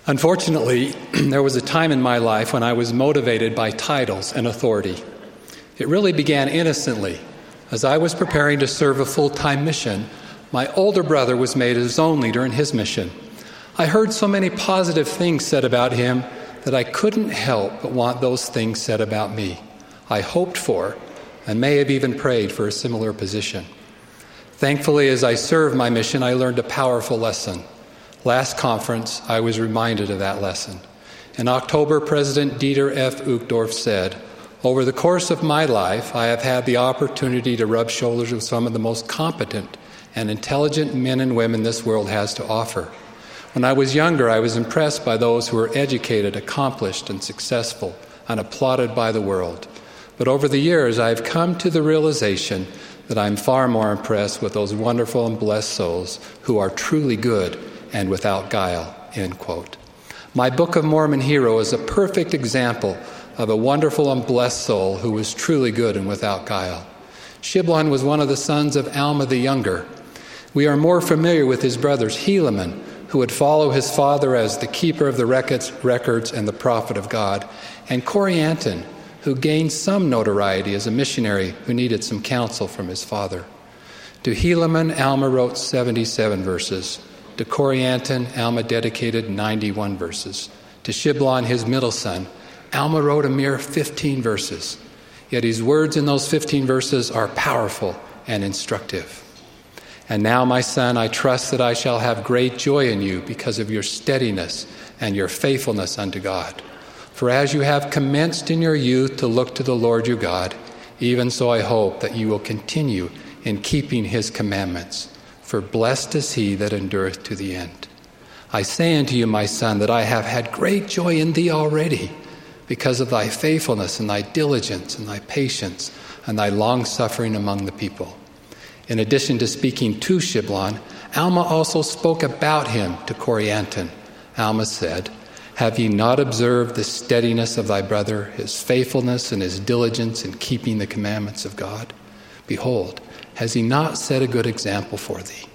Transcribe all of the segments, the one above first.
Unfortunately, there was a time in my life when I was motivated by titles and authority. It really began innocently. As I was preparing to serve a full-time mission, my older brother was made his own leader in his mission. I heard so many positive things said about him that I couldn't help but want those things said about me. I hoped for, and may have even prayed for, a similar position. Thankfully, as I served my mission, I learned a powerful lesson. Last conference, I was reminded of that lesson. In October, President Dieter F. Uchtdorf said, "Over the course of my life, I have had the opportunity to rub shoulders with some of the most competent and intelligent men and women this world has to offer. When I was younger, I was impressed by those who were educated, accomplished, and successful, and applauded by the world. But over the years, I have come to the realization that I'm far more impressed with those wonderful and blessed souls who are truly good and without guile," end quote. My Book of Mormon hero is a perfect example of a wonderful and blessed soul who was truly good and without guile. Shiblon was one of the sons of Alma the Younger. We are more familiar with his brothers Helaman, who would follow his father as the keeper of the records and the prophet of God, and Corianton, who gained some notoriety as a missionary who needed some counsel from his father. To Helaman, Alma wrote 77 verses. To Corianton, Alma dedicated 91 verses. To Shiblon, his middle son, Alma wrote a mere 15 verses. Yet his words in those 15 verses are powerful and instructive. "And now, my son, I trust that I shall have great joy in you because of your steadiness and your faithfulness unto God. For as you have commenced in your youth to look to the Lord your God, even so I hope that you will continue in keeping his commandments. For blessed is he that endureth to the end. I say unto you, my son, that I have had great joy in thee already, because of thy faithfulness and thy diligence and thy patience and thy long-suffering among the people." In addition to speaking to Shiblon, Alma also spoke about him to Corianton. Alma said, "Have ye not observed the steadiness of thy brother, his faithfulness and his diligence in keeping the commandments of God? Behold, has he not set a good example for thee?"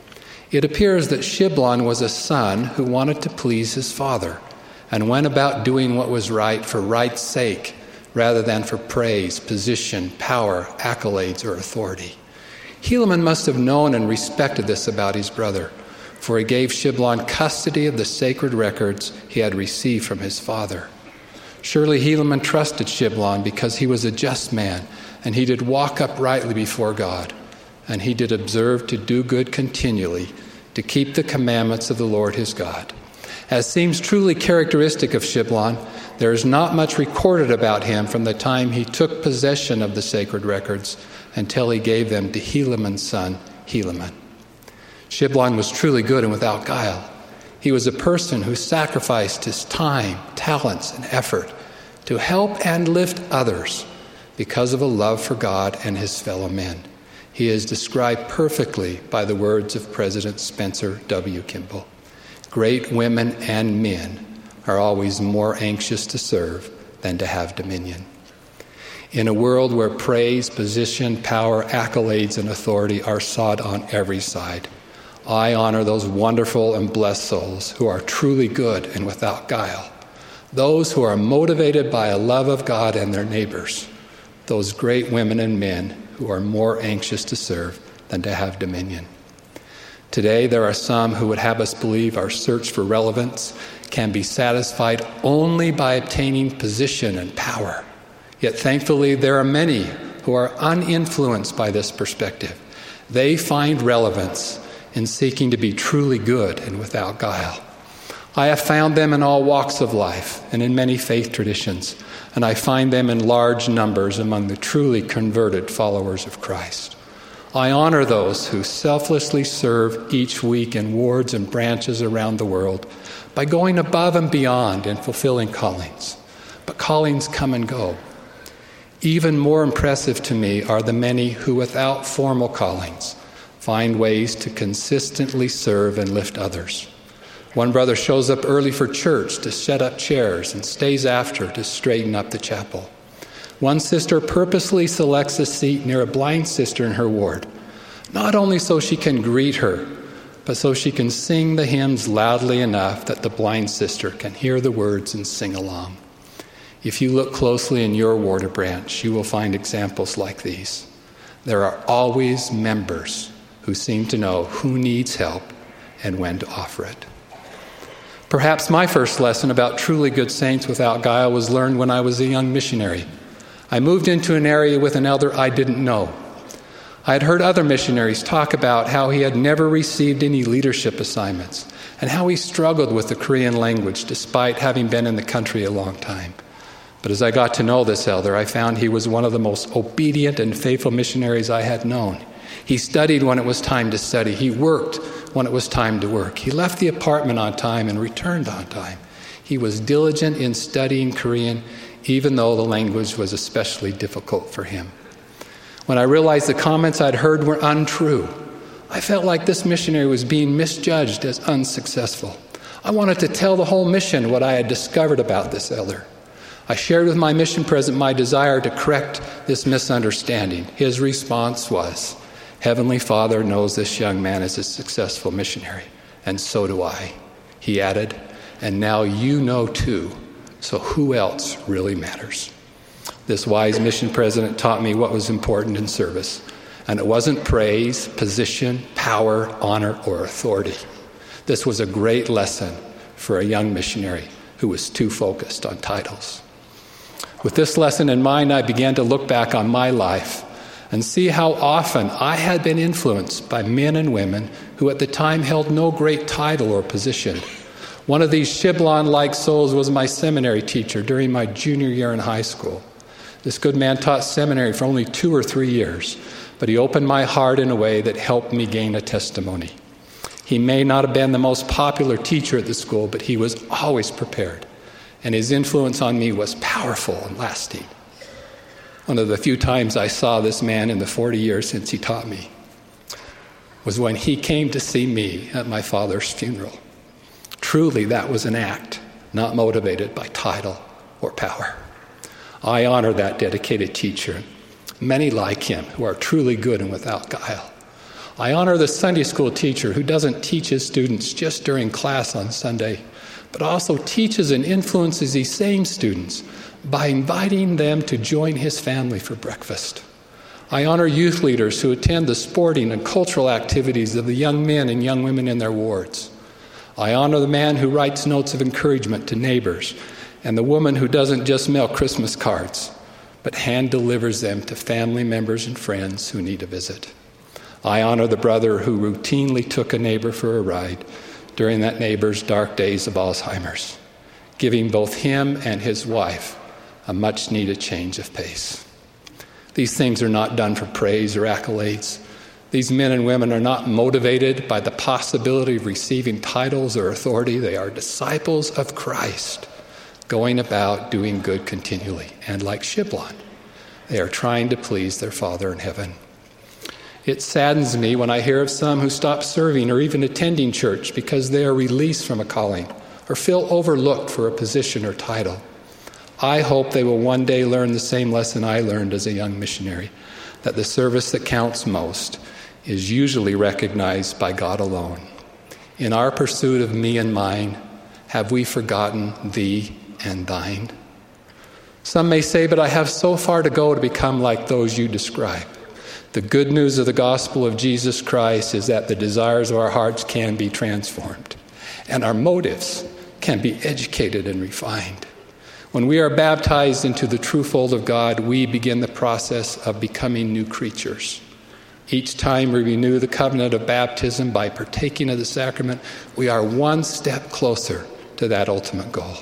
It appears that Shiblon was a son who wanted to please his father and went about doing what was right for right's sake rather than for praise, position, power, accolades, or authority. Helaman must have known and respected this about his brother, for he gave Shiblon custody of the sacred records he had received from his father. Surely Helaman trusted Shiblon because he was a just man, and he did walk uprightly before God, and he did observe to do good continually, to keep the commandments of the Lord his God. As seems truly characteristic of Shiblon, there is not much recorded about him from the time he took possession of the sacred records until he gave them to Helaman's son, Helaman. Shiblon was truly good and without guile. He was a person who sacrificed his time, talents, and effort to help and lift others because of a love for God and his fellow men. He is described perfectly by the words of President Spencer W. Kimball. Great women and men are always more anxious to serve than to have dominion. In a world where praise, position, power, accolades, and authority are sought on every side, I honor those wonderful and blessed souls who are truly good and without guile, those who are motivated by a love of God and their neighbors, those great women and men who are more anxious to serve than to have dominion. Today, there are some who would have us believe our search for relevance can be satisfied only by obtaining position and power. Yet thankfully, there are many who are uninfluenced by this perspective. They find relevance in seeking to be truly good and without guile. I have found them in all walks of life and in many faith traditions, and I find them in large numbers among the truly converted followers of Christ. I honor those who selflessly serve each week in wards and branches around the world by going above and beyond and fulfilling callings. But callings come and go. Even more impressive to me are the many who, without formal callings, find ways to consistently serve and lift others. One brother shows up early for church to set up chairs and stays after to straighten up the chapel. One sister purposely selects a seat near a blind sister in her ward, not only so she can greet her, but so she can sing the hymns loudly enough that the blind sister can hear the words and sing along. If you look closely in your Water Branch, you will find examples like these. There are always members who seem to know who needs help and when to offer it. Perhaps my first lesson about truly good saints without guile was learned when I was a young missionary. I moved into an area with an elder I didn't know. I had heard other missionaries talk about how he had never received any leadership assignments and how he struggled with the Korean language despite having been in the country a long time. But as I got to know this elder, I found he was one of the most obedient and faithful missionaries I had known. He studied when it was time to study. He worked when it was time to work. He left the apartment on time and returned on time. He was diligent in studying Korean, even though the language was especially difficult for him. When I realized the comments I'd heard were untrue, I felt like this missionary was being misjudged as unsuccessful. I wanted to tell the whole mission what I had discovered about this elder. I shared with my mission president my desire to correct this misunderstanding. His response was, "Heavenly Father knows this young man is a successful missionary, and so do I." He added, "And now you know too, so who else really matters?" This wise mission president taught me what was important in service, and it wasn't praise, position, power, honor, or authority. This was a great lesson for a young missionary who was too focused on titles. With this lesson in mind, I began to look back on my life and see how often I had been influenced by men and women who at the time held no great title or position. One of these Shiblon-like souls was my seminary teacher during my junior year in high school. This good man taught seminary for only 2 or 3 years, but he opened my heart in a way that helped me gain a testimony. He may not have been the most popular teacher at the school, but he was always prepared, and his influence on me was powerful and lasting. One of the few times I saw this man in the 40 years since he taught me was when he came to see me at my father's funeral. Truly, that was an act not motivated by title or power. I honor that dedicated teacher, many like him who are truly good and without guile. I honor the Sunday school teacher who doesn't teach his students just during class on Sunday, but also teaches and influences these same students by inviting them to join his family for breakfast. I honor youth leaders who attend the sporting and cultural activities of the young men and young women in their wards. I honor the man who writes notes of encouragement to neighbors and the woman who doesn't just mail Christmas cards, but hand delivers them to family members and friends who need a visit. I honor the brother who routinely took a neighbor for a ride during that neighbor's dark days of Alzheimer's, giving both him and his wife a much-needed change of pace. These things are not done for praise or accolades. These men and women are not motivated by the possibility of receiving titles or authority. They are disciples of Christ, going about doing good continually. And like Shiblon, they are trying to please their Father in heaven. It saddens me when I hear of some who stop serving or even attending church because they are released from a calling or feel overlooked for a position or title. I hope they will one day learn the same lesson I learned as a young missionary, that the service that counts most is usually recognized by God alone. In our pursuit of me and mine, have we forgotten thee and thine? Some may say, but I have so far to go to become like those you describe. The good news of the gospel of Jesus Christ is that the desires of our hearts can be transformed, and our motives can be educated and refined. When we are baptized into the true fold of God, we begin the process of becoming new creatures. Each time we renew the covenant of baptism by partaking of the sacrament, we are one step closer to that ultimate goal.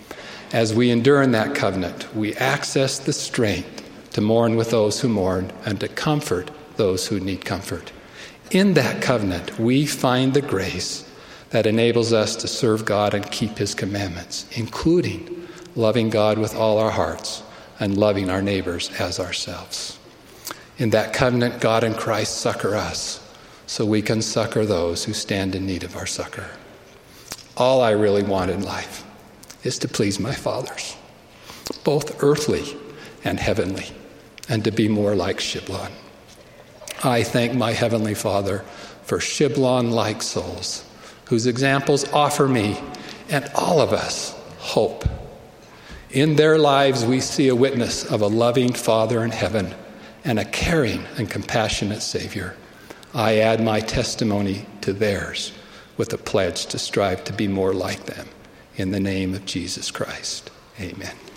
As we endure in that covenant, we access the strength to mourn with those who mourn and to comfort those who need comfort. In that covenant, we find the grace that enables us to serve God and keep his commandments, including loving God with all our hearts and loving our neighbors as ourselves. In that covenant, God and Christ succor us so we can succor those who stand in need of our succor. All I really want in life is to please my fathers, both earthly and heavenly, and to be more like Shiblon. I thank my Heavenly Father for Shiblon-like souls, whose examples offer me and all of us hope. In their lives, we see a witness of a loving Father in heaven and a caring and compassionate Savior. I add my testimony to theirs with a pledge to strive to be more like them. In the name of Jesus Christ, amen.